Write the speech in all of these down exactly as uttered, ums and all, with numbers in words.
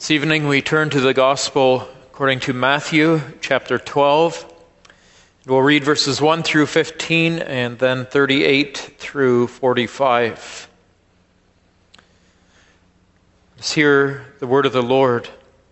This evening we turn to the Gospel according to Matthew chapter twelve. We'll read verses one through fifteen and then thirty-eight through forty-five. Let's hear the word of the Lord.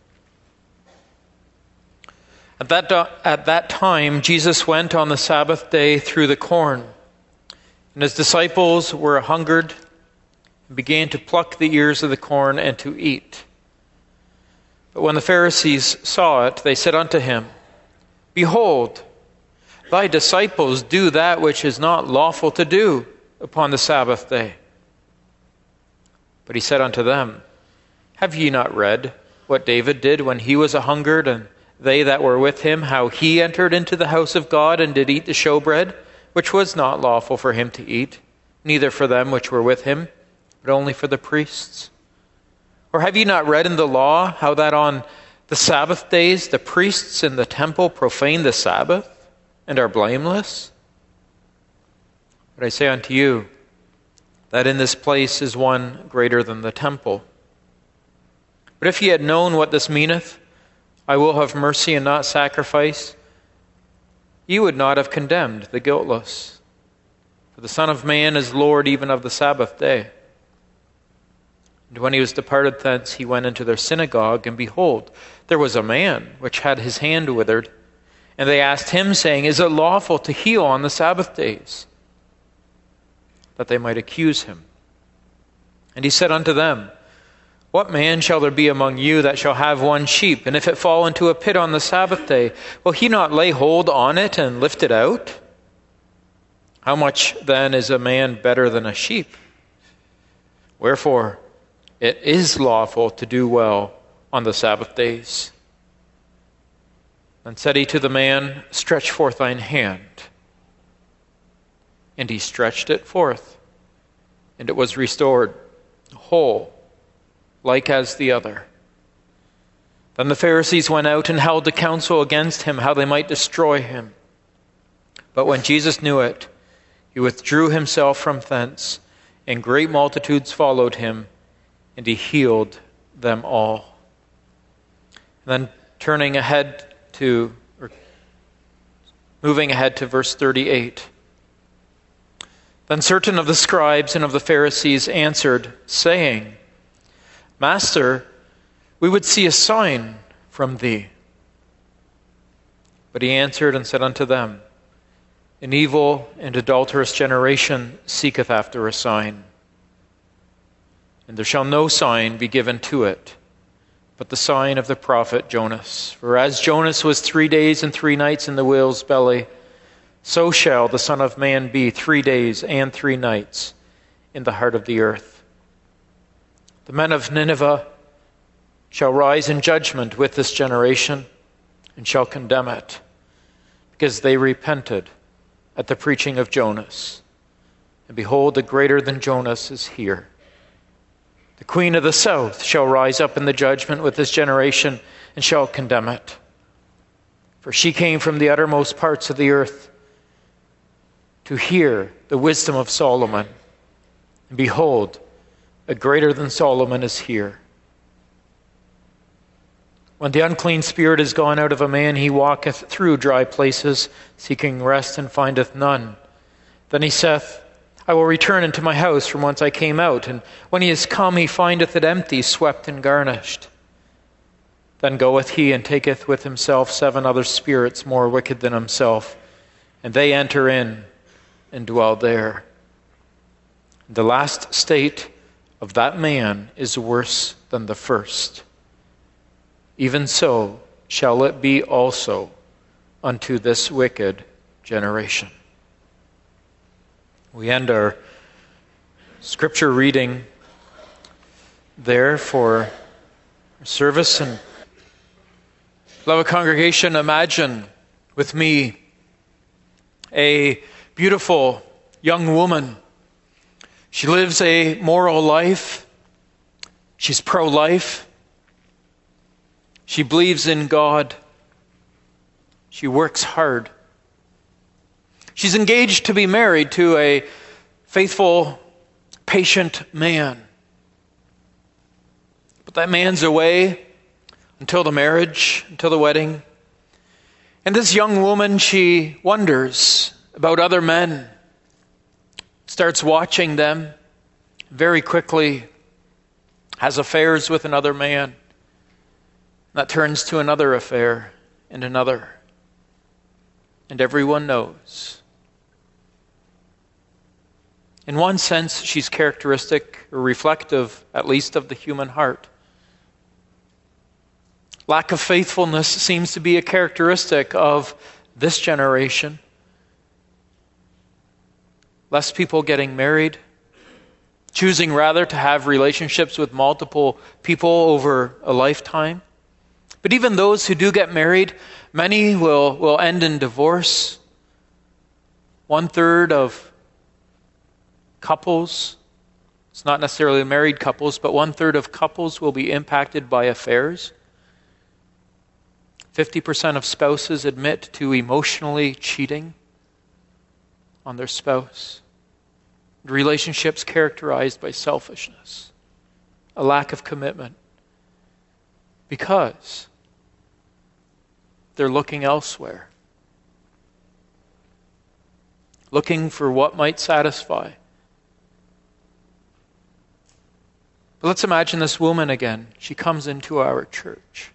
At that, at that time, Jesus went on the Sabbath day through the corn, and his disciples were hungered and began to pluck the ears of the corn and to eat. But when the Pharisees saw it, they said unto him, Behold, thy disciples do that which is not lawful to do upon the Sabbath day. But he said unto them, Have ye not read what David did when he was a hungered, and they that were with him, how he entered into the house of God and did eat the showbread, which was not lawful for him to eat, neither for them which were with him, but only for the priests? Or have ye not read in the law how that on the Sabbath days the priests in the temple profane the Sabbath and are blameless? But I say unto you that in this place is one greater than the temple. But if ye had known what this meaneth, I will have mercy and not sacrifice, ye would not have condemned the guiltless. For the Son of Man is Lord even of the Sabbath day. And when he was departed thence, he went into their synagogue, and behold, there was a man which had his hand withered. And they asked him, saying, Is it lawful to heal on the Sabbath days? That they might accuse him. And he said unto them, What man shall there be among you that shall have one sheep, and if it fall into a pit on the Sabbath day, will he not lay hold on it and lift it out? How much then is a man better than a sheep? Wherefore, it is lawful to do well on the Sabbath days. Then said he to the man, Stretch forth thine hand. And he stretched it forth, and it was restored, whole, like as the other. Then the Pharisees went out and held a council against him, how they might destroy him. But when Jesus knew it, he withdrew himself from thence, and great multitudes followed him, and he healed them all. And then turning ahead to, or moving ahead to verse thirty-eight. Then certain of the scribes and of the Pharisees answered, saying, Master, we would see a sign from thee. But he answered and said unto them, An evil and adulterous generation seeketh after a sign. And there shall no sign be given to it, but the sign of the prophet Jonas. For as Jonas was three days and three nights in the whale's belly, so shall the Son of Man be three days and three nights in the heart of the earth. The men of Nineveh shall rise in judgment with this generation, and shall condemn it, because they repented at the preaching of Jonas. And behold, the greater than Jonas is here. The queen of the south shall rise up in the judgment with this generation, and shall condemn it. For she came from the uttermost parts of the earth to hear the wisdom of Solomon. And behold, a greater than Solomon is here. When the unclean spirit is gone out of a man, he walketh through dry places, seeking rest, and findeth none. Then he saith, I will return into my house from whence I came out. And when he is come, he findeth it empty, swept and garnished. Then goeth he and taketh with himself seven other spirits more wicked than himself, and they enter in and dwell there. The last state of that man is worse than the first. Even so shall it be also unto this wicked generation. We end our scripture reading there for our service. And beloved congregation, imagine with me a beautiful young woman. She lives a moral life. She's pro-life. She believes in God. She works hard. She's engaged to be married to a faithful, patient man. But that man's away until the marriage, until the wedding. And this young woman, she wonders about other men, starts watching them, very quickly has affairs with another man. That turns to another affair and another. And everyone knows. In one sense, she's characteristic or reflective, at least, of the human heart. Lack of faithfulness seems to be a characteristic of this generation. Less people getting married, choosing rather to have relationships with multiple people over a lifetime. But even those who do get married, many will, will end in divorce. One third of couples, it's not necessarily married couples, but one third of couples will be impacted by affairs. fifty percent of spouses admit to emotionally cheating on their spouse. Relationships characterized by selfishness, a lack of commitment, because they're looking elsewhere, looking for what might satisfy. But let's imagine this woman again. She comes into our church.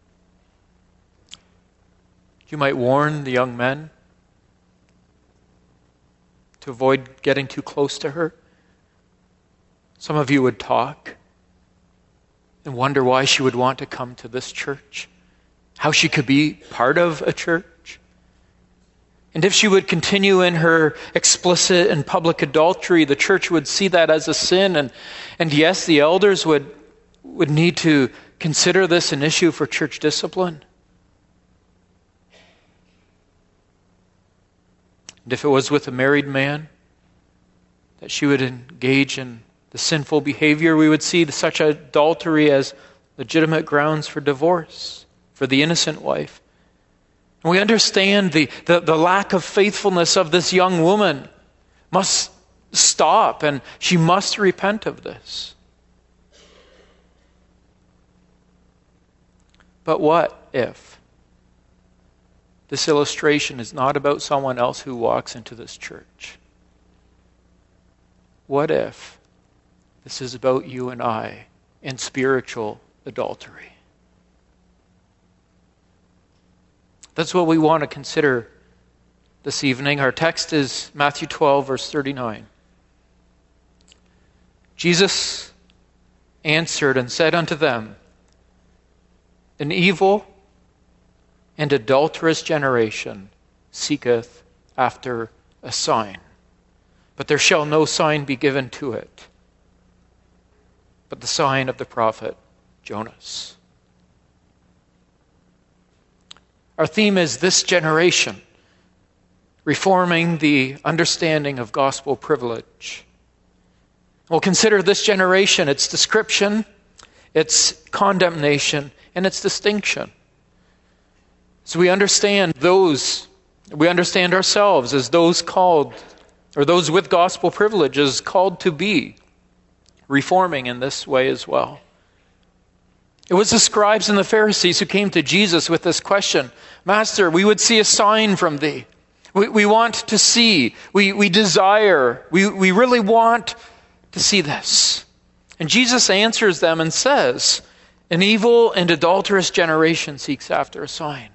You might warn the young men to avoid getting too close to her. Some of you would talk and wonder why she would want to come to this church, how she could be part of a church. And if she would continue in her explicit and public adultery, the church would see that as a sin. And, and yes, the elders would, would need to consider this an issue for church discipline. And if it was with a married man that she would engage in the sinful behavior, we would see such adultery as legitimate grounds for divorce for the innocent wife. And we understand the, the, the lack of faithfulness of this young woman must stop, and she must repent of this. But what if this illustration is not about someone else who walks into this church? What if this is about you and I in spiritual adultery? That's what we want to consider this evening. Our text is Matthew twelve, verse thirty-nine. Jesus answered and said unto them, an evil and adulterous generation seeketh after a sign, but there shall no sign be given to it, but the sign of the prophet Jonas. Our theme is this generation, reforming the understanding of gospel privilege. We'll consider this generation, its description, its condemnation, and its distinction. So we understand those, we understand ourselves as those called, or those with gospel privileges called to be reforming in this way as well. It was the scribes and the Pharisees who came to Jesus with this question, Master, we would see a sign from thee. We, we want to see, we, we desire, we, we really want to see this. And Jesus answers them and says, an evil and adulterous generation seeks after a sign.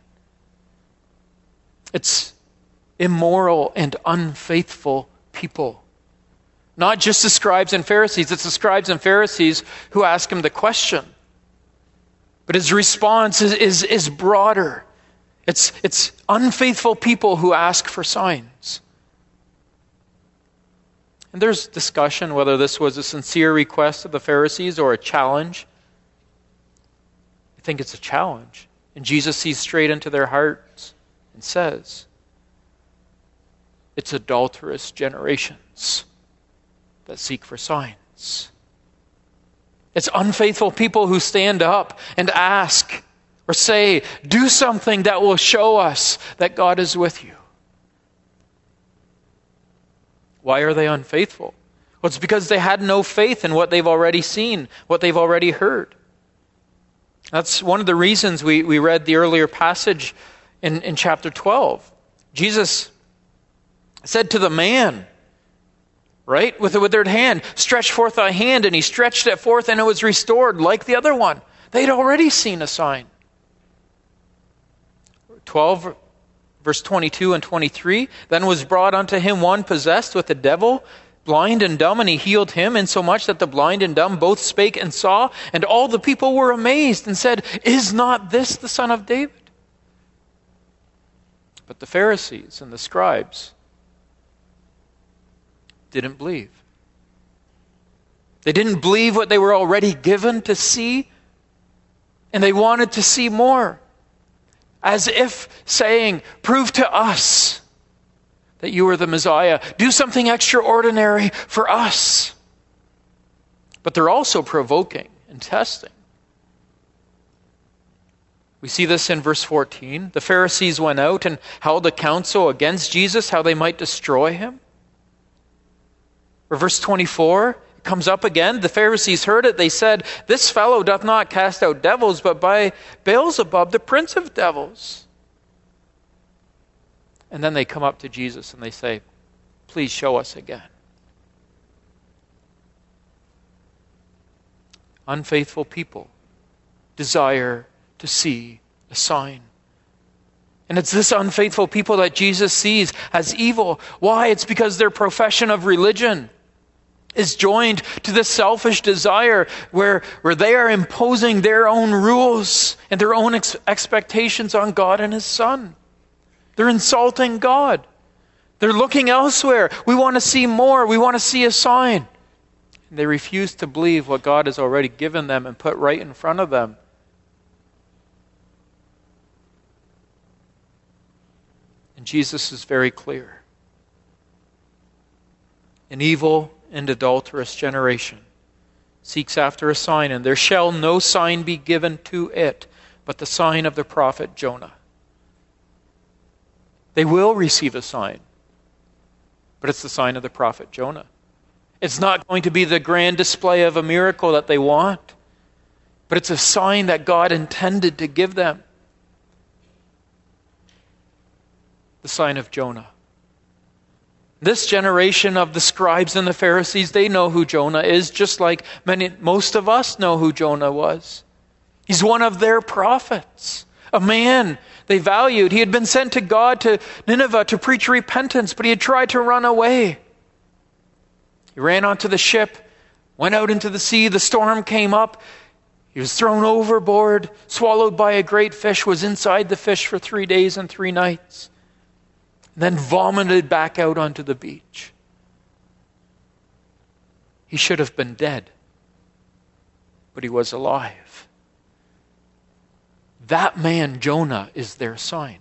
It's immoral and unfaithful people. Not just the scribes and Pharisees, it's the scribes and Pharisees who ask him the question. But his response is, is, is broader. It's, it's unfaithful people who ask for signs. And there's discussion whether this was a sincere request of the Pharisees or a challenge. I think it's a challenge. And Jesus sees straight into their hearts and says, it's adulterous generations that seek for signs. It's unfaithful people who stand up and ask or say, do something that will show us that God is with you. Why are they unfaithful? Well, it's because they had no faith in what they've already seen, what they've already heard. That's one of the reasons we, we read the earlier passage in, in chapter twelve. Jesus said to the man, right, with a withered hand, stretch forth thy hand, and he stretched it forth, and it was restored like the other one. They'd already seen a sign. twelve, verse twenty-two and twenty-three, then was brought unto him one possessed with a devil, blind and dumb, and he healed him, insomuch that the blind and dumb both spake and saw, and all the people were amazed and said, is not this the Son of David? But the Pharisees and the scribes didn't believe. They didn't believe what they were already given to see, and they wanted to see more, as if saying, prove to us that you are the Messiah. Do something extraordinary for us. But they're also provoking and testing. We see this in verse fourteen. The Pharisees went out and held a council against Jesus, how they might destroy him. Or verse twenty-four, it comes up again. The Pharisees heard it. They said, this fellow doth not cast out devils, but by Beelzebub, the prince of devils. And then they come up to Jesus and they say, please show us again. Unfaithful people desire to see a sign. And it's this unfaithful people that Jesus sees as evil. Why? It's because their profession of religion is joined to this selfish desire where, where they are imposing their own rules and their own ex- expectations on God and his Son. They're insulting God. They're looking elsewhere. We want to see more. We want to see a sign. And they refuse to believe what God has already given them and put right in front of them. And Jesus is very clear. An evil and adulterous generation seeks after a sign, and there shall no sign be given to it but the sign of the prophet Jonah. They will receive a sign, but it's the sign of the prophet Jonah. It's not going to be the grand display of a miracle that they want, but it's a sign that God intended to give them. The sign of Jonah. This generation of the scribes and the Pharisees, they know who Jonah is, just like many, most of us know who Jonah was. He's one of their prophets, a man they valued. He had been sent to God to Nineveh to preach repentance, but he had tried to run away. He ran onto the ship, went out into the sea, the storm came up, he was thrown overboard, swallowed by a great fish, was inside the fish for three days and three nights. Then vomited back out onto the beach. He should have been dead, but he was alive. That man, Jonah, is their sign.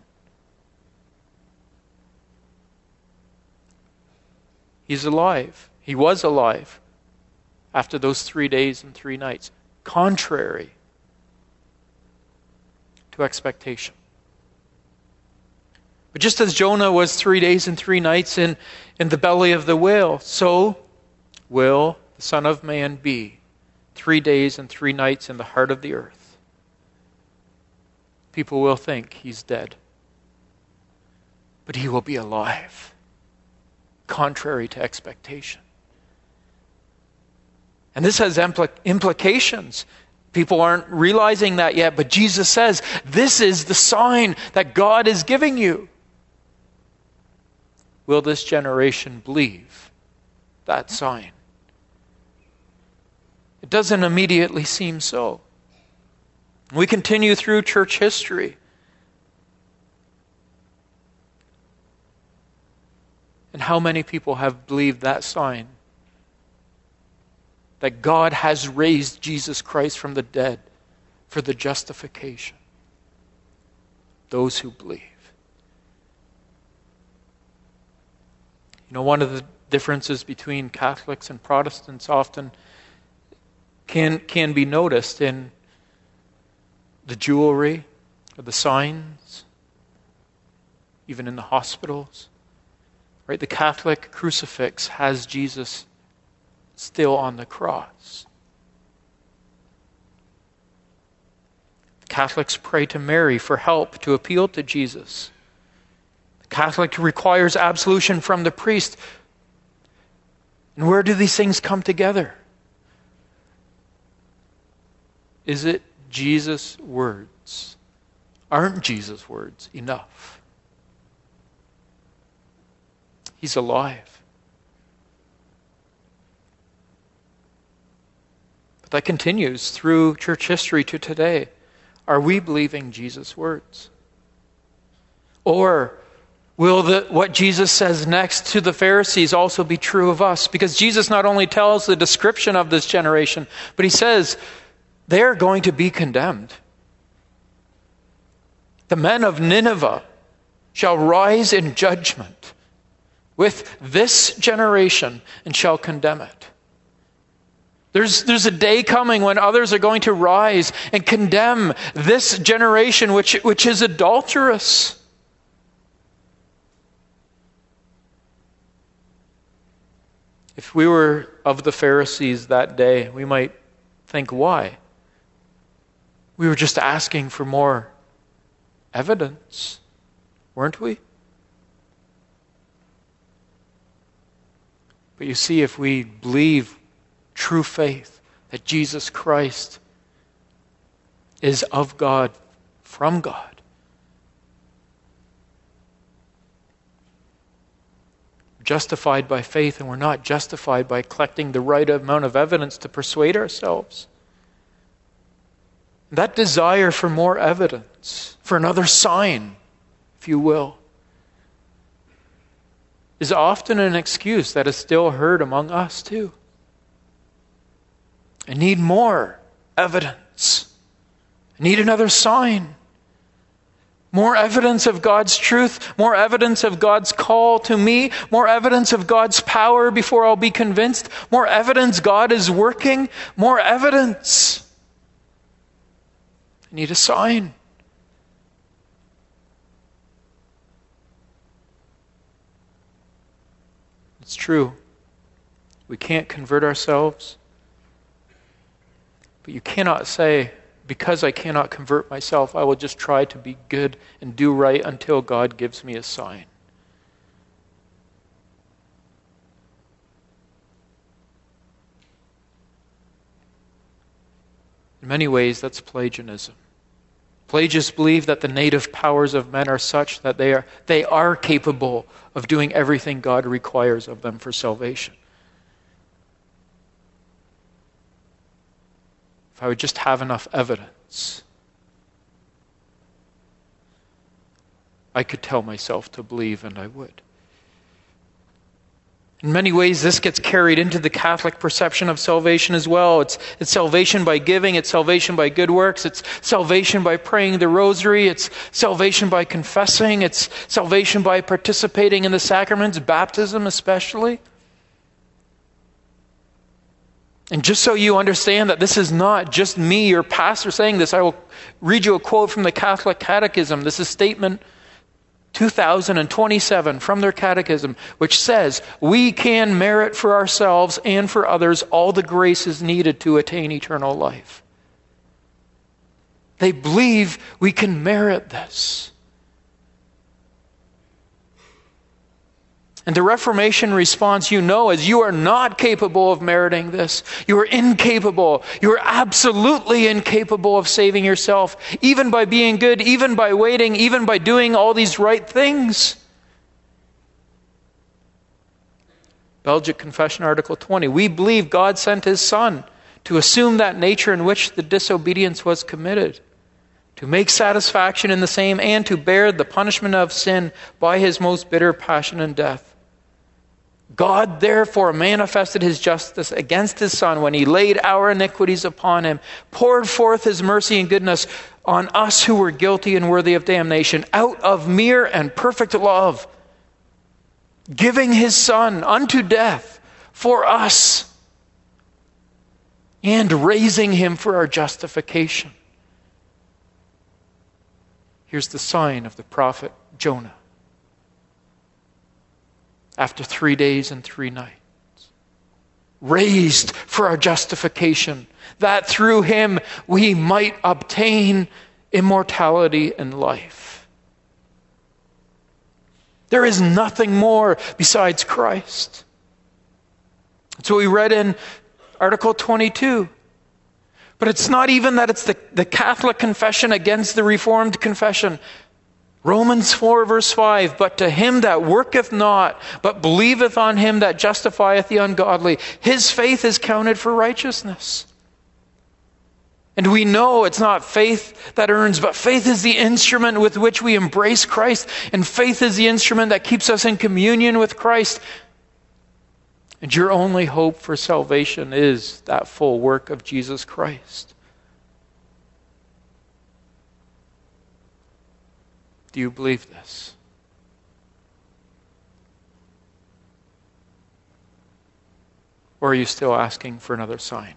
He's alive. He was alive after those three days and three nights, contrary to expectation. But just as Jonah was three days and three nights in, in the belly of the whale, so will the Son of Man be three days and three nights in the heart of the earth. People will think he's dead, but he will be alive, contrary to expectation. And this has impl- implications. People aren't realizing that yet, but Jesus says, this is the sign that God is giving you. Will this generation believe that sign? It doesn't immediately seem so. We continue through church history. And how many people have believed that sign? That God has raised Jesus Christ from the dead for the justification. Those who believe. You know, one of the differences between Catholics and Protestants often can, can be noticed in the jewelry or the signs, even in the hospitals. Right? The Catholic crucifix has Jesus still on the cross. Catholics pray to Mary for help to appeal to Jesus. The Catholic requires absolution from the priest. And where do these things come together? Is it Jesus' words? Aren't Jesus' words enough? He's alive. But that continues through church history to today. Are we believing Jesus' words? Or will the, what Jesus says next to the Pharisees also be true of us? Because Jesus not only tells the description of this generation, but he says they are going to be condemned. The men of Nineveh shall rise in judgment with this generation and shall condemn it. There's, there's a day coming when others are going to rise and condemn this generation which, which is adulterous. If we were of the Pharisees that day, we might think, why? We were just asking for more evidence, weren't we? But you see, if we believe true faith that Jesus Christ is of God, from God, justified by faith, and we're not justified by collecting the right amount of evidence to persuade ourselves. That desire for more evidence, for another sign, if you will, is often an excuse that is still heard among us too. I need more evidence. I need another sign. More evidence of God's truth, more evidence of God's call to me, more evidence of God's power before I'll be convinced, more evidence God is working, more evidence. I need a sign. It's true. We can't convert ourselves. But you cannot say, because I cannot convert myself, I will just try to be good and do right until God gives me a sign. In many ways, that's Pelagianism. Pelagians believe that the native powers of men are such that they are, they are capable of doing everything God requires of them for salvation. If I would just have enough evidence, I could tell myself to believe, and I would. In many ways, this gets carried into the Catholic perception of salvation as well. It's, it's salvation by giving, it's salvation by good works, it's salvation by praying the rosary, it's salvation by confessing, it's salvation by participating in the sacraments, baptism especially. And just so you understand that this is not just me, your pastor, saying this, I will read you a quote from the Catholic Catechism. This is statement two thousand twenty-seven from their catechism, which says, we can merit for ourselves and for others all the graces needed to attain eternal life. They believe we can merit this. And the Reformation response, you know, is you are not capable of meriting this. You are incapable. You are absolutely incapable of saving yourself, even by being good, even by waiting, even by doing all these right things. Belgic Confession, Article twenty. We believe God sent his Son to assume that nature in which the disobedience was committed, to make satisfaction in the same, and to bear the punishment of sin by his most bitter passion and death. God therefore manifested his justice against his Son when he laid our iniquities upon him, poured forth his mercy and goodness on us who were guilty and worthy of damnation, out of mere and perfect love, giving his Son unto death for us, and raising him for our justification. Here's the sign of the prophet Jonah. After three days and three nights, raised for our justification, that through him we might obtain immortality, and life. There is nothing more besides Christ. That's what we read in Article twenty-two. But it's not even that it's the, the Catholic confession against the Reformed confession. Romans four verse five, but to him that worketh not, but believeth on him that justifieth the ungodly, his faith is counted for righteousness. And we know it's not faith that earns, but faith is the instrument with which we embrace Christ, and faith is the instrument that keeps us in communion with Christ. And your only hope for salvation is that full work of Jesus Christ. Do you believe this? Or are you still asking for another sign?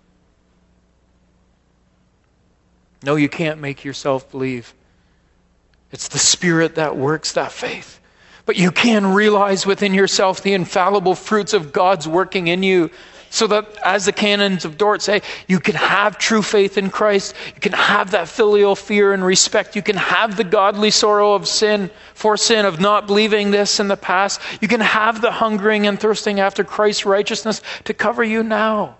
No, you can't make yourself believe. It's the Spirit that works that faith. But you can realize within yourself the infallible fruits of God's working in you, so that, as the canons of Dort say, you can have true faith in Christ. You can have that filial fear and respect. You can have the godly sorrow of sin, for sin, of not believing this in the past. You can have the hungering and thirsting after Christ's righteousness to cover you now.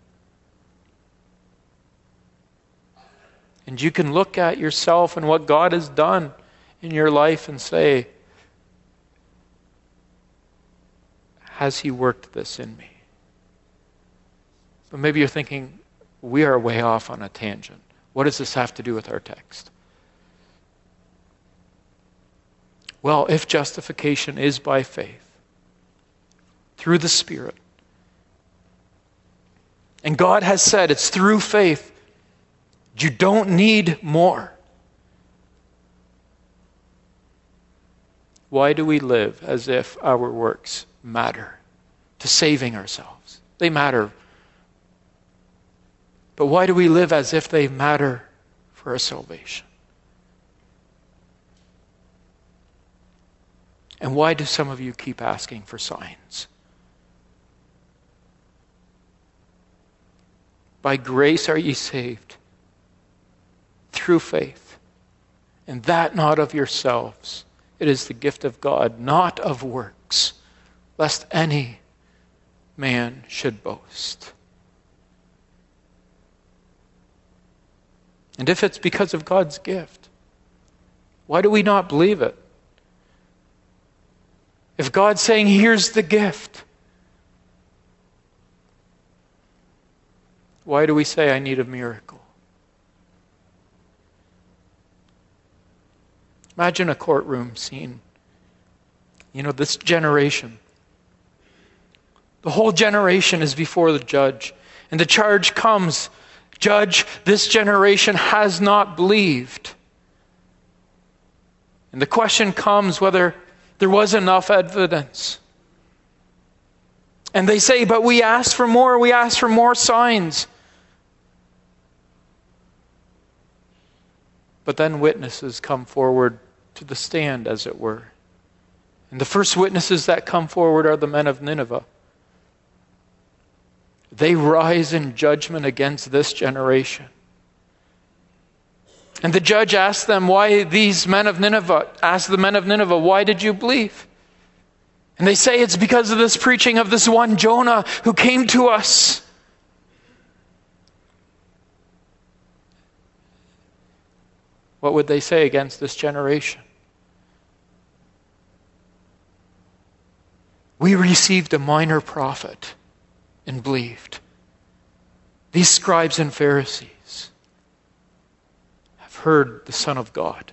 And you can look at yourself and what God has done in your life and say, has He worked this in me? But maybe you're thinking, we are way off on a tangent. What does this have to do with our text? Well, if justification is by faith, through the Spirit, and God has said it's through faith, you don't need more. Why do we live as if our works matter to saving ourselves? They matter. But why do we live as if they matter for our salvation? And why do some of you keep asking for signs? By grace are ye saved, through faith, and that not of yourselves. It is the gift of God, not of works, lest any man should boast. And if it's because of God's gift, why do we not believe it? If God's saying, here's the gift, why do we say, I need a miracle? Imagine a courtroom scene. You know, this generation, the whole generation is before the judge. And the charge comes, Judge, this generation has not believed. And the question comes whether there was enough evidence. And they say, but we asked for more, we asked for more signs. But then witnesses come forward to the stand, as it were. And the first witnesses that come forward are the men of Nineveh. They rise in judgment against this generation. And the judge asks them, why these men of Nineveh, ask the men of Nineveh, why did you believe? And they say it's because of this preaching of this one Jonah who came to us. What would they say against this generation? We received a minor prophet and believed. These scribes and Pharisees have heard the Son of God.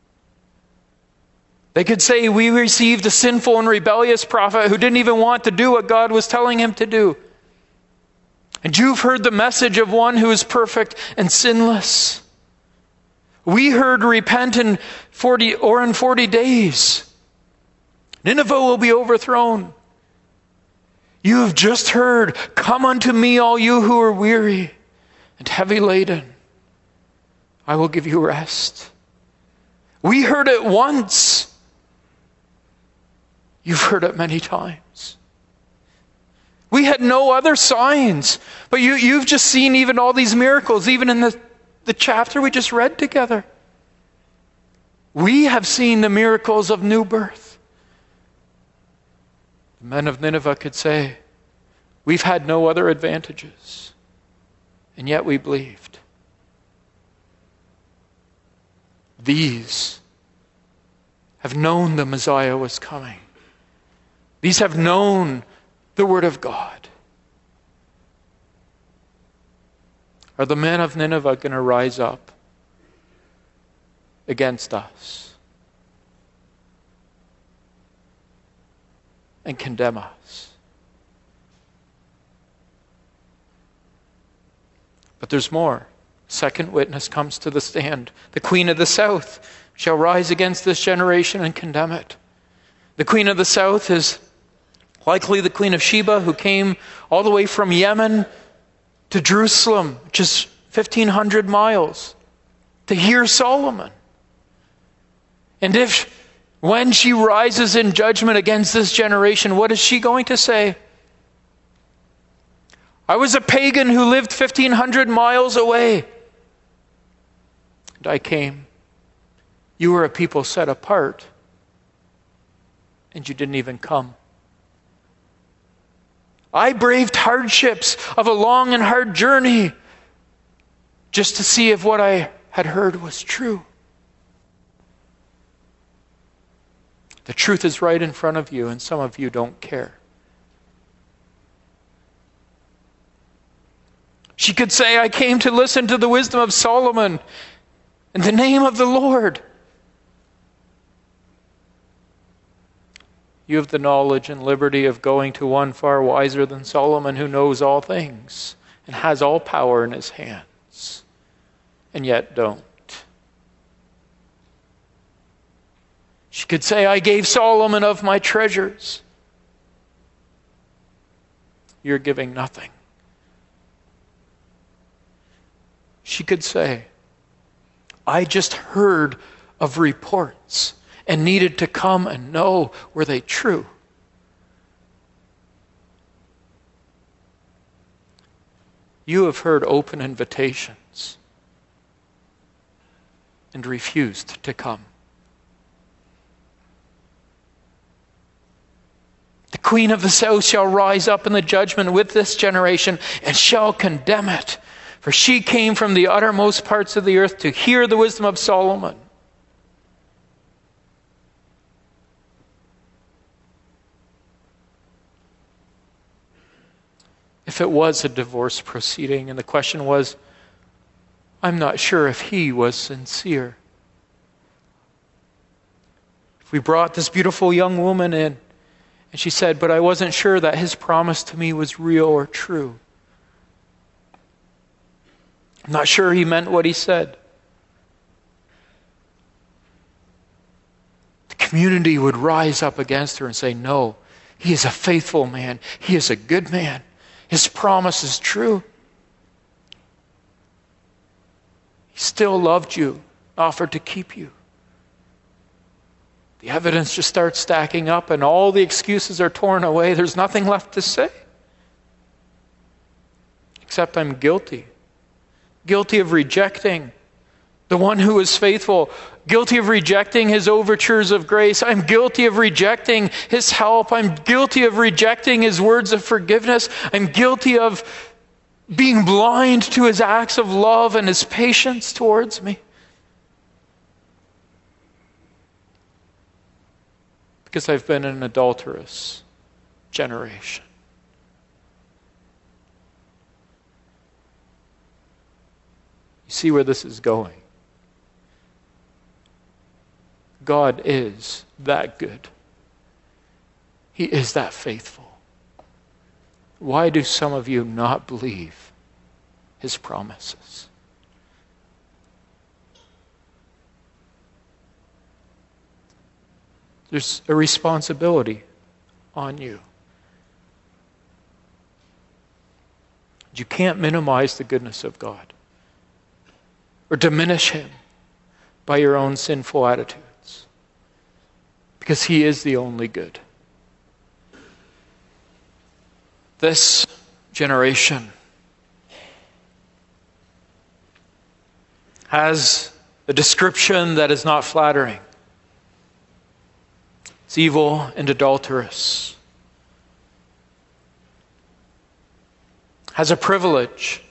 They could say, we received a sinful and rebellious prophet who didn't even want to do what God was telling him to do. And you've heard the message of one who is perfect and sinless. We heard repent in forty or in forty days. Nineveh will be overthrown. You have just heard, come unto me, all you who are weary and heavy laden. I will give you rest. We heard it once. You've heard it many times. We had no other signs, but you, you've just seen even all these miracles, even in the the chapter we just read together. We have seen the miracles of new birth. The men of Nineveh could say, we've had no other advantages, and yet we believed. These have known the Messiah was coming. These have known the Word of God. Are the men of Nineveh going to rise up against us and condemn us? But there's more. Second witness comes to the stand. The Queen of the South shall rise against this generation and condemn it. The Queen of the South is likely the Queen of Sheba, who came all the way from Yemen to Jerusalem, which is fifteen hundred miles, to hear Solomon. And if, when she rises in judgment against this generation, what is she going to say? I was a pagan who lived fifteen hundred miles away, and I came. You were a people set apart, and you didn't even come. I braved hardships of a long and hard journey just to see if what I had heard was true. The truth is right in front of you, and some of you don't care. She could say, I came to listen to the wisdom of Solomon in the name of the Lord. You have the knowledge and liberty of going to one far wiser than Solomon, who knows all things and has all power in his hands, and yet don't. She could say, I gave Solomon of my treasures. You're giving nothing. She could say, I just heard of reports and needed to come and know, were they true? You have heard open invitations and refused to come. The Queen of the South shall rise up in the judgment with this generation and shall condemn it. For she came from the uttermost parts of the earth to hear the wisdom of Solomon. If it was a divorce proceeding and the question was, I'm not sure if he was sincere. If we brought this beautiful young woman in and she said, but I wasn't sure that his promise to me was real or true. I'm not sure he meant what he said. The community would rise up against her and say, no, he is a faithful man. He is a good man. His promise is true. He still loved you, offered to keep you. The evidence just starts stacking up and all the excuses are torn away. There's nothing left to say. Except I'm guilty. Guilty of rejecting the one who is faithful. Guilty of rejecting his overtures of grace. I'm guilty of rejecting his help. I'm guilty of rejecting his words of forgiveness. I'm guilty of being blind to his acts of love and his patience towards me. Because I've been an adulterous generation. You see where this is going? God is that good. He is that faithful. Why do some of you not believe his promises? There's a responsibility on you. You can't minimize the goodness of God or diminish him by your own sinful attitudes, because he is the only good. This generation has a description that is not flattering. It's evil and adulterous. Has a privilege.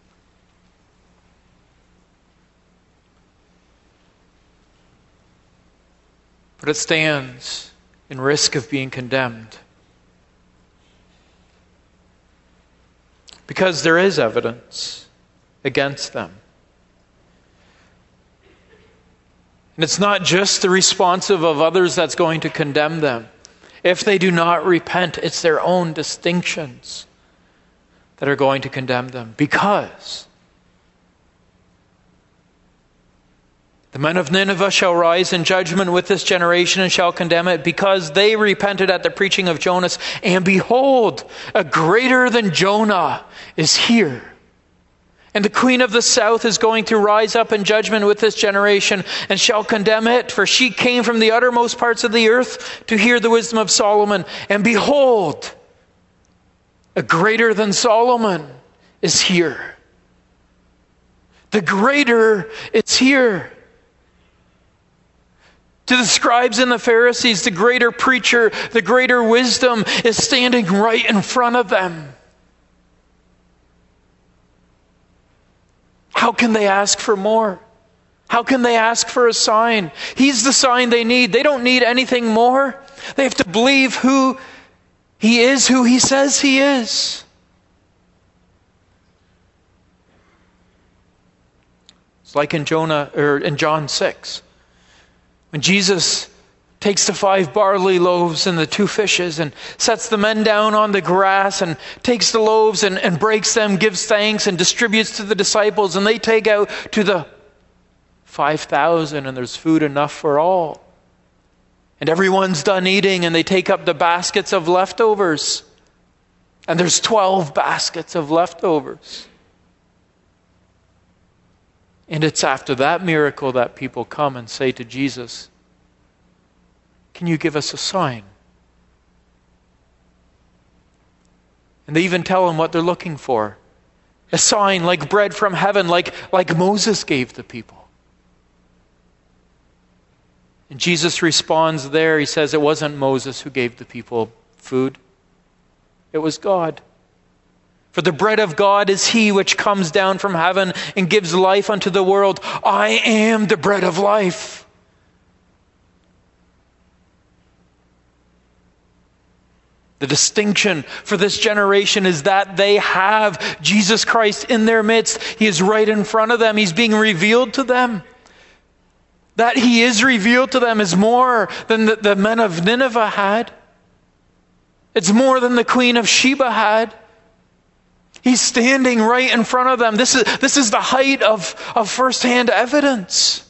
But it stands in risk of being condemned. Because there is evidence against them. And it's not just the responsive of others that's going to condemn them. If they do not repent, it's their own distinctions that are going to condemn them. Because the men of Nineveh shall rise in judgment with this generation and shall condemn it, because they repented at the preaching of Jonas. And behold, a greater than Jonah is here. And the queen of the south is going to rise up in judgment with this generation and shall condemn it. For she came from the uttermost parts of the earth to hear the wisdom of Solomon. And behold, a greater than Solomon is here. The greater is here. To the scribes and the Pharisees, the greater preacher, the greater wisdom is standing right in front of them. How can they ask for more? How can they ask for a sign? He's the sign they need. They don't need anything more. They have to believe who He is, who He says He is. It's like in Jonah or in John six. When Jesus takes the five barley loaves and the two fishes and sets the men down on the grass and takes the loaves and, and breaks them, gives thanks and distributes to the disciples, and they take out to the five thousand, and there's food enough for all. And everyone's done eating, and they take up the baskets of leftovers. And there's twelve baskets of leftovers. And it's after that miracle that people come and say to Jesus, "Can you give us a sign?" And they even tell him what they're looking for. A sign like bread from heaven, like, like Moses gave the people. And Jesus responds there. He says it wasn't Moses who gave the people food. It was God. For the bread of God is He which comes down from heaven and gives life unto the world. I am the bread of life. The distinction for this generation is that they have Jesus Christ in their midst. He is right in front of them. He's being revealed to them. That He is revealed to them is more than the, the men of Nineveh had. It's more than the Queen of Sheba had. He's standing right in front of them. This is, this is the height of, of firsthand evidence.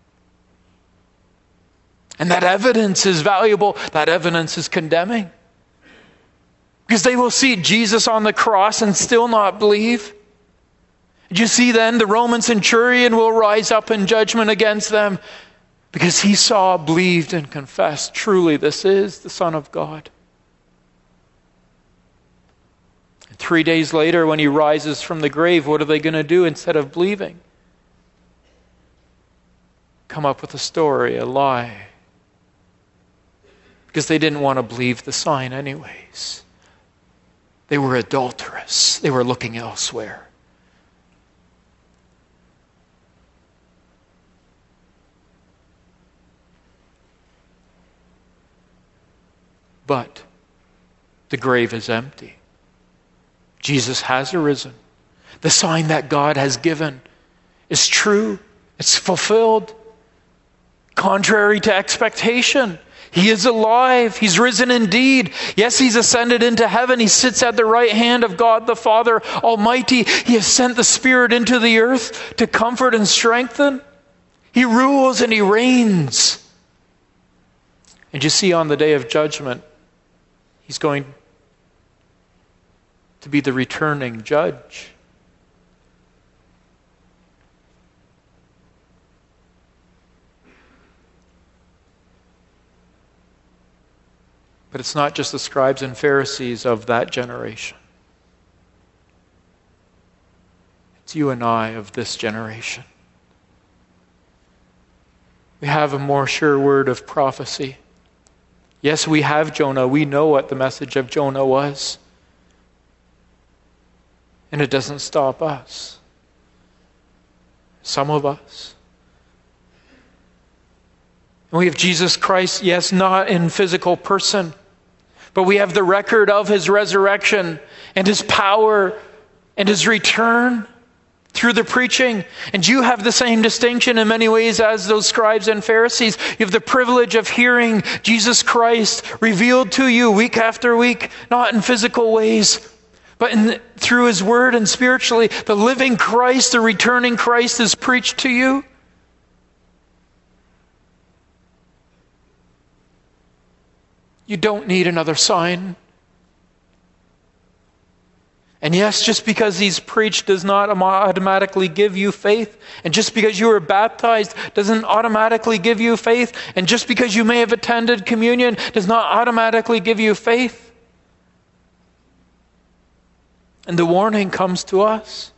And that evidence is valuable. That evidence is condemning. Because they will see Jesus on the cross and still not believe. Did you see then the Roman centurion will rise up in judgment against them because he saw, believed, and confessed, truly this is the Son of God. And three days later when He rises from the grave, what are they going to do instead of believing? Come up with a story, a lie. Because they didn't want to believe the sign anyways. They were adulterous. They were looking elsewhere. But the grave is empty. Jesus has arisen. The sign that God has given is true. It's fulfilled. Contrary to expectation. He is alive. He's risen indeed. Yes, He's ascended into heaven. He sits at the right hand of God the Father Almighty. He has sent the Spirit into the earth to comfort and strengthen. He rules and He reigns. And you see, on the day of judgment, He's going to be the returning judge. But it's not just the scribes and Pharisees of that generation. It's you and I of this generation. We have a more sure word of prophecy. Yes, we have Jonah. We know what the message of Jonah was. And it doesn't stop us. Some of us. And we have Jesus Christ, yes, not in physical person, but we have the record of his resurrection and his power and his return through the preaching. And you have the same distinction in many ways as those scribes and Pharisees. You have the privilege of hearing Jesus Christ revealed to you week after week, not in physical ways, but in, through his word and spiritually. The living Christ, the returning Christ is preached to you. You don't need another sign. And yes, just because he's preached does not automatically give you faith. And just because you were baptized doesn't automatically give you faith. And just because you may have attended communion does not automatically give you faith. And the warning comes to us.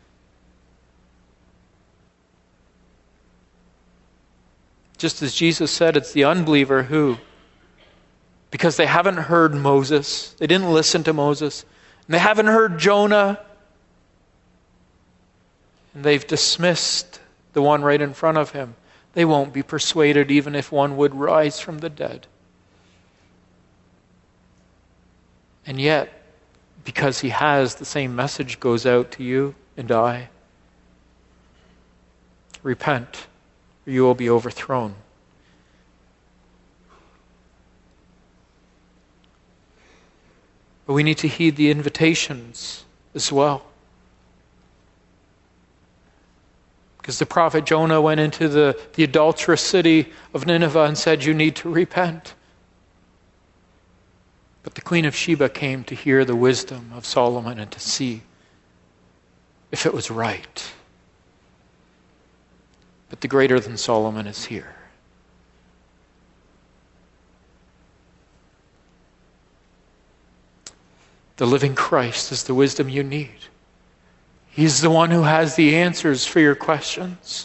Just as Jesus said, it's the unbeliever who, because they haven't heard Moses, they didn't listen to Moses, and they haven't heard Jonah, and they've dismissed the one right in front of him. They won't be persuaded even if one would rise from the dead. And yet, because he has, the same message goes out to you and I. Repent, or you will be overthrown. But we need to heed the invitations as well. Because the prophet Jonah went into the, the adulterous city of Nineveh and said, you need to repent. But the Queen of Sheba came to hear the wisdom of Solomon and to see if it was right. But the greater than Solomon is here. The living Christ is the wisdom you need. He's the one who has the answers for your questions.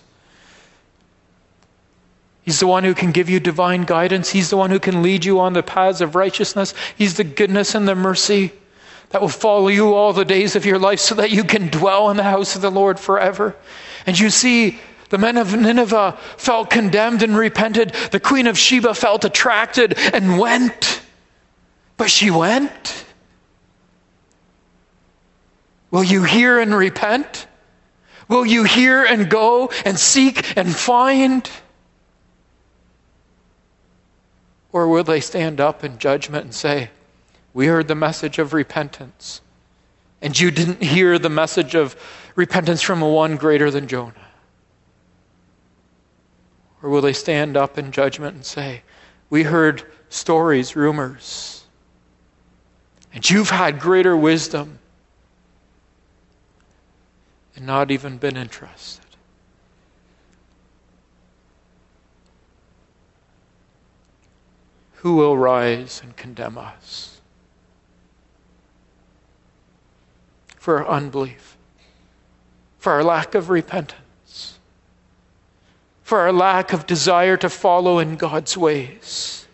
He's the one who can give you divine guidance. He's the one who can lead you on the paths of righteousness. He's the goodness and the mercy that will follow you all the days of your life so that you can dwell in the house of the Lord forever. And you see, the men of Nineveh felt condemned and repented. The Queen of Sheba felt attracted and went. But she went. Will you hear and repent? Will you hear and go and seek and find? Or will they stand up in judgment and say, we heard the message of repentance, and you didn't hear the message of repentance from a one greater than Jonah? Or will they stand up in judgment and say, we heard stories, rumors, and you've had greater wisdom and not even been interested? Who will rise and condemn us for our unbelief, for our lack of repentance, for our lack of desire to follow in God's ways?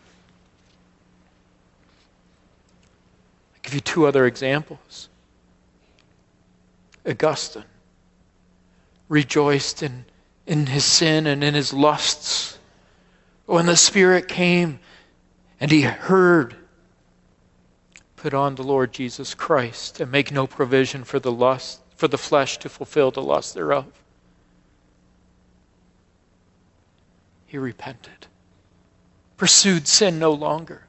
I'll give you two other examples. Augustine rejoiced in, in his sin and in his lusts. When the Spirit came and he heard, put on the Lord Jesus Christ and make no provision for the lust, for the flesh to fulfill the lust thereof. He repented, pursued sin no longer.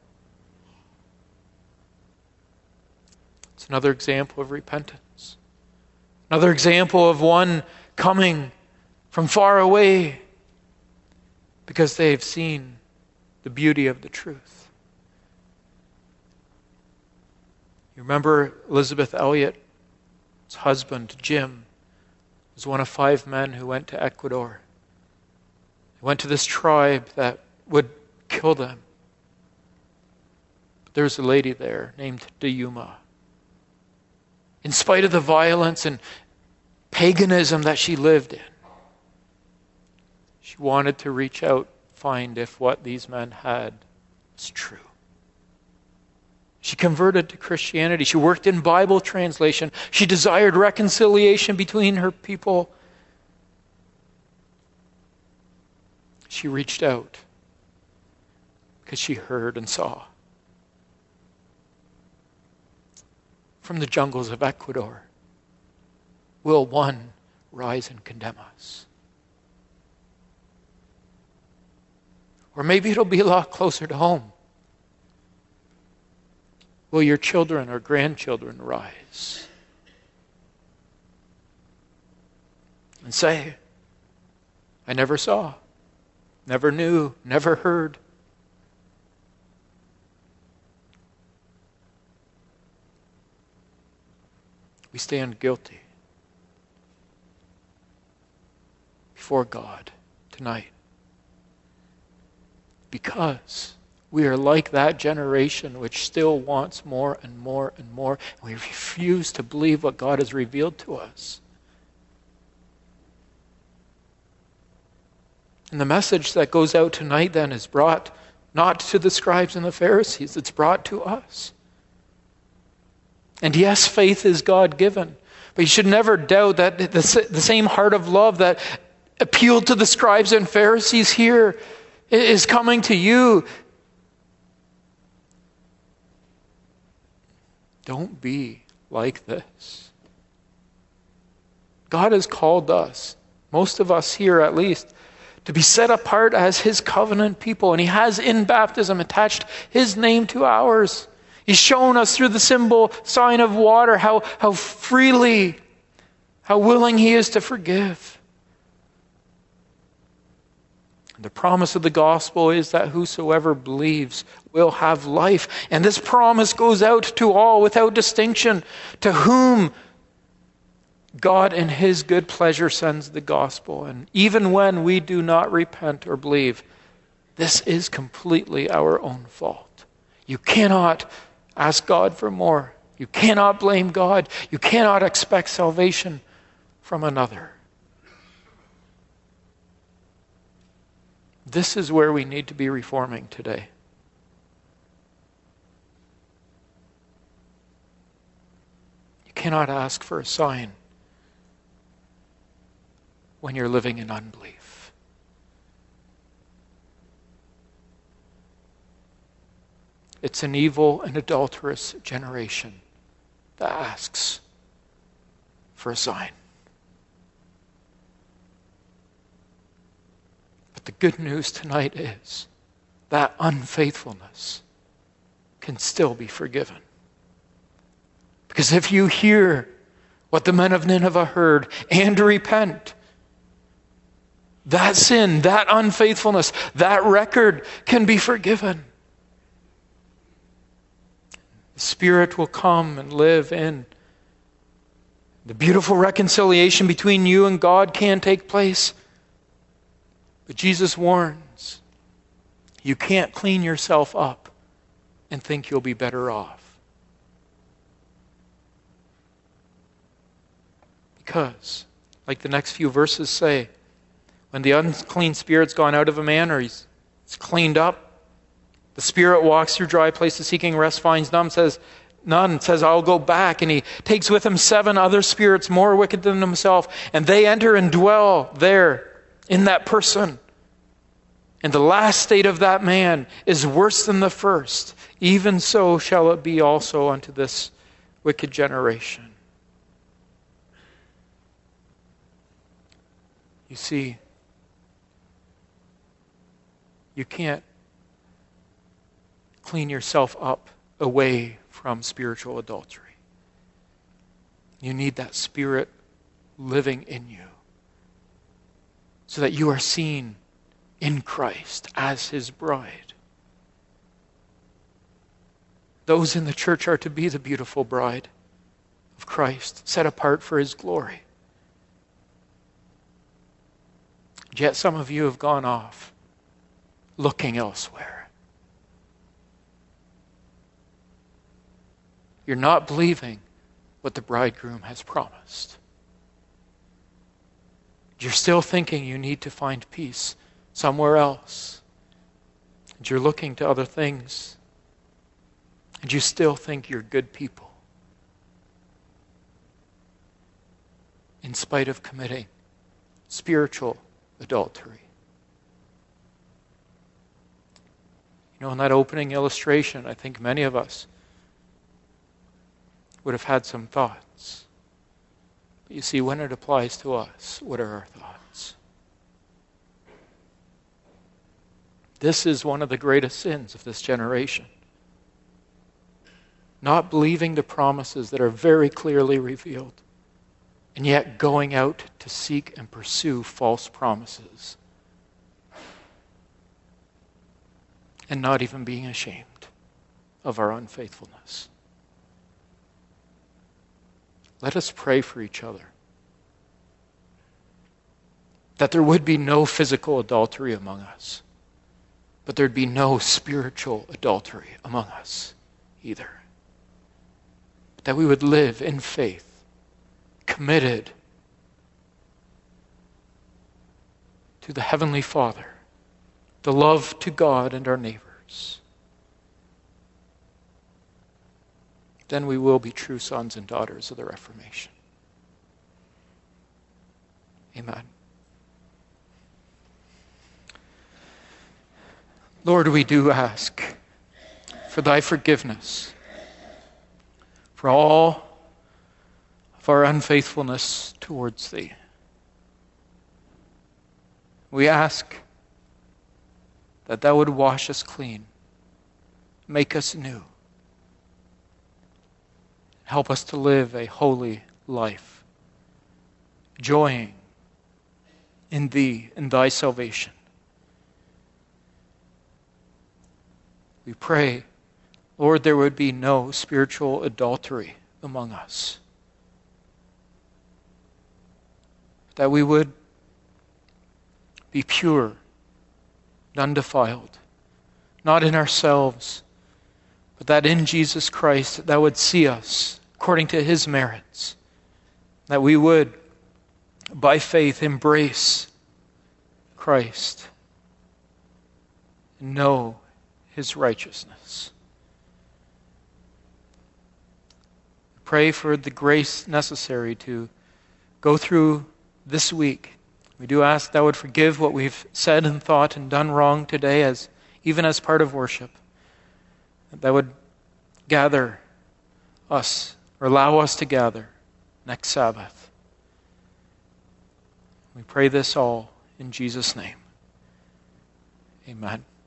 It's another example of repentance. Another example of one coming from far away because they've seen the beauty of the truth. You remember Elizabeth Elliot's husband, Jim, was one of five men who went to Ecuador. They went to this tribe that would kill them. But there was a lady there named Dayuma. In spite of the violence and paganism that she lived in, She wanted to reach out, find if what these men had was true. She converted to Christianity. She worked in Bible translation. She desired reconciliation between her people. She reached out because she heard and saw. From the jungles of Ecuador, will one rise and condemn us? Or maybe it'll be a lot closer to home. Will your children or grandchildren rise and say, I never saw, never knew, never heard? We stand guilty before God tonight because we are like that generation which still wants more and more and more, and we refuse to believe what God has revealed to us. And the message that goes out tonight then is brought not to the scribes and the Pharisees, it's brought to us. And yes, faith is God-given, but you should never doubt that the, the same heart of love that appealed to the scribes and Pharisees here is coming to you. Don't be like this. God has called us, most of us here at least, to be set apart as His covenant people. And He has in baptism attached His name to ours. He's shown us through the symbol, sign of water, how, how freely, how willing He is to forgive. The promise of the gospel is that whosoever believes will have life. And this promise goes out to all without distinction, to whom God in His good pleasure sends the gospel. And even when we do not repent or believe, this is completely our own fault. You cannot ask God for more. You cannot blame God. You cannot expect salvation from another. This is where we need to be reforming today. You cannot ask for a sign when you're living in unbelief. It's an evil and adulterous generation that asks for a sign. But the good news tonight is that unfaithfulness can still be forgiven. Because if you hear what the men of Nineveh heard and repent, that sin, that unfaithfulness, that record can be forgiven. The Spirit will come and live in. The beautiful reconciliation between you and God can take place. But Jesus warns, you can't clean yourself up and think you'll be better off. Because, like the next few verses say, when the unclean spirit's gone out of a man or he's, he's cleaned up, the spirit walks through dry places seeking rest, finds none, says, none, says, I'll go back. And he takes with him seven other spirits more wicked than himself, and they enter and dwell there in that person. And the last state of that man is worse than the first. Even so shall it be also unto this wicked generation. You see, you can't clean yourself up away from spiritual adultery. You need that Spirit living in you so that you are seen in Christ as His bride. Those in the church are to be the beautiful bride of Christ, set apart for His glory. Yet some of you have gone off looking elsewhere. You're not believing what the bridegroom has promised. You're still thinking you need to find peace somewhere else. And you're looking to other things. And you still think you're good people. In spite of committing spiritual adultery. You know, in that opening illustration, I think many of us would have had some thoughts. But you see, when it applies to us, what are our thoughts? This is one of the greatest sins of this generation. Not believing the promises that are very clearly revealed, and yet going out to seek and pursue false promises. And not even being ashamed of our unfaithfulness. Let us pray for each other. That there would be no physical adultery among us. But there'd be no spiritual adultery among us either. But that we would live in faith, committed to the Heavenly Father, the love to God and our neighbors. Then we will be true sons and daughters of the Reformation. Amen. Lord, we do ask for thy forgiveness for all of our unfaithfulness towards thee. We ask that thou would wash us clean, make us new, help us to live a holy life, joying in thee and thy salvation. We pray, Lord, there would be no spiritual adultery among us. That we would be pure, undefiled, not in ourselves, but that in Jesus Christ thou would see us according to his merits. That we would, by faith, embrace Christ and know his righteousness. Pray for the grace necessary to go through this week. We do ask thou would forgive what we've said and thought and done wrong today, as even as part of worship. That thou would gather us, or allow us to gather next Sabbath. We pray this all in Jesus' name. Amen.